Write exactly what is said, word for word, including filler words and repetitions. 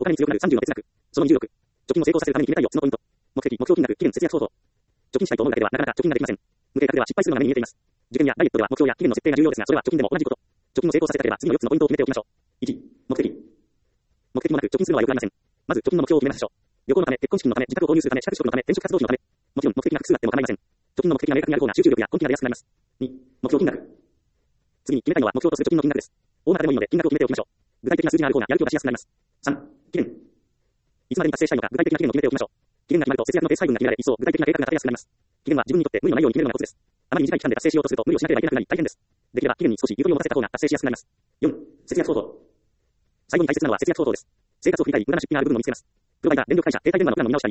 お金に強くなるさんじゅうの哲学。そのにじゅうろく。貯金を成功させるために決めたいよっつのポイント。目的、目標金額、期限、節約方法。貯金したいと思うだけではなかなか貯金ができません。無計画では失敗するのが目に見えています。受験やダイエットでは目標や期限の設定が重要ですが、それは貯金でも同じこと。貯金を成功させたければ次のよっつのポイントを決めておきましょう。いち、目的。目的もなく貯金するのは良くありません。まず貯金の目標を決めましょう。旅行のため、結婚資金のため、自宅を購入するため、資格取得のため、転職活動費のため。もちろん目的が複数あっても構いません。貯金の目的が明確にある方が集中力や根気が出やすくなります。に、目標金額。次に決めたいのは目標とする貯金の金額です。大まかでもいいので金額を決めておきましょう。具体的な数字がある方がやる気を出しやすくなります。さん、期限。いつまでに達成したいのか具体的な期限を決めておきましょう。期限が決まると節約のペース配分が決められ、一層具体的な計画が立てやすくなります。期限は自分にとって無理のないように決めるのがコツです。あまり短い期間で達成しようとすると無理をしなければいけなくなり大変です。できれば期限に少しゆとりを持たせた方が達成しやすくなります。よん、節約方法。最後に大切なのは節約方法です。生活を振り返り無駄な出費がある部分を見つけます。プロバイダー、電力会社、携帯電話のプランの見直しにすれば節約が可能になります。無駄遣いがあればこの機会にやらないでもいいでしょう。貯金のするときは目的、目標金額、期限、節約方法を決めておく。具体的な数字がある方がやる気を出しやすくなります。よん、節約方法。最後に大切なのは節約方法です。生活を振り返り無駄な出費がある部分を見つけます。プロバイダー、電力会社、携帯電話のプランの見直しにすれば節約が可能になります。無駄遣いがあればこの機会にやらないでもいいでしょう。貯金のするときは目的、目標金額、期限、節約方法を決めておく。具体的な数字がある方がやる気を出しやすくなります。よん、節約方法。